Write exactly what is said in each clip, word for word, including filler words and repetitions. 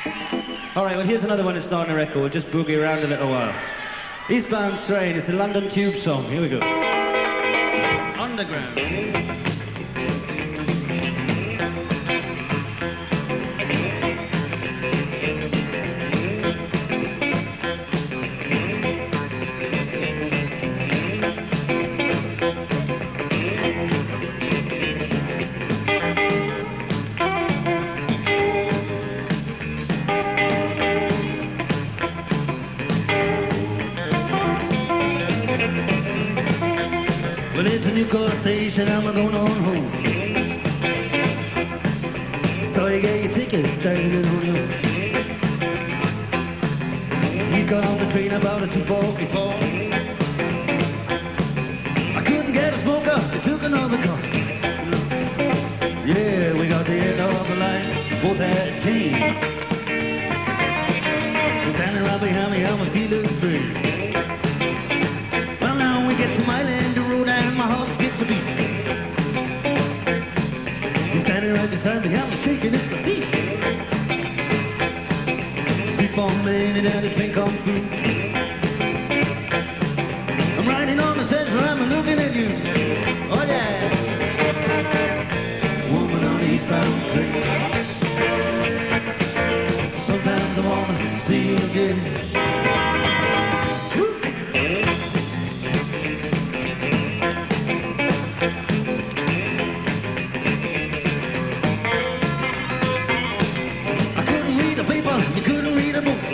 All right, well, here's another one that's not on the record. We'll just boogie around a little while. Eastbound Train, it's a London Tube song. Here we go. Underground. Well, it's a new car station, I'm going on home. So you get your tickets standing on your. He got on the train about a two forty-four. I couldn't get a smoker, I took another car. Yeah, we got the end of the line, both had change. Standing right behind me, I'm feeling free. Well, now we get to my land, the road, and my heart skips a beat. He's standing right beside me, I'm shaking in the seat. Sleep on me, and then the train comes through. I'm riding on the center, I'm looking at you. Oh yeah, woman on the eastbound train. Sometimes I wanna see you again. You couldn't read a book.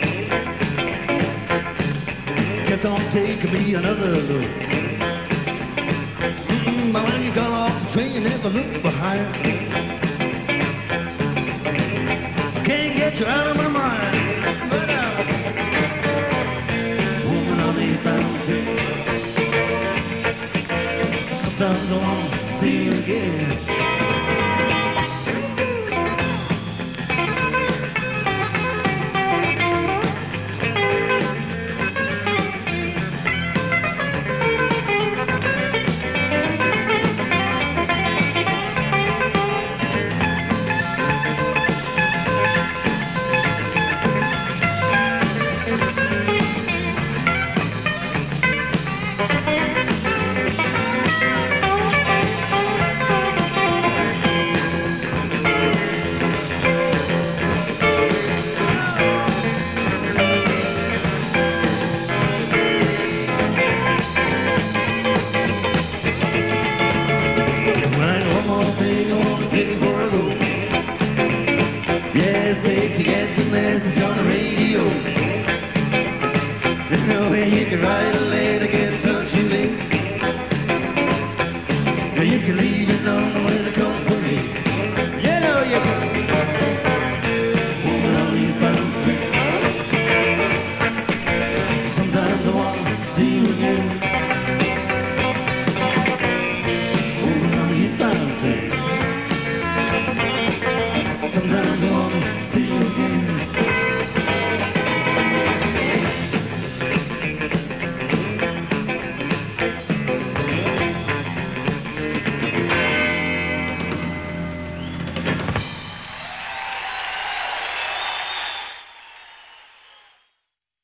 Kept on taking me another look. Mm-mm, but when you got off the train, you never look behind. I can't get you out of my mind. But, uh, woman on the eastbound train. Sometimes I want to see you again. You can ride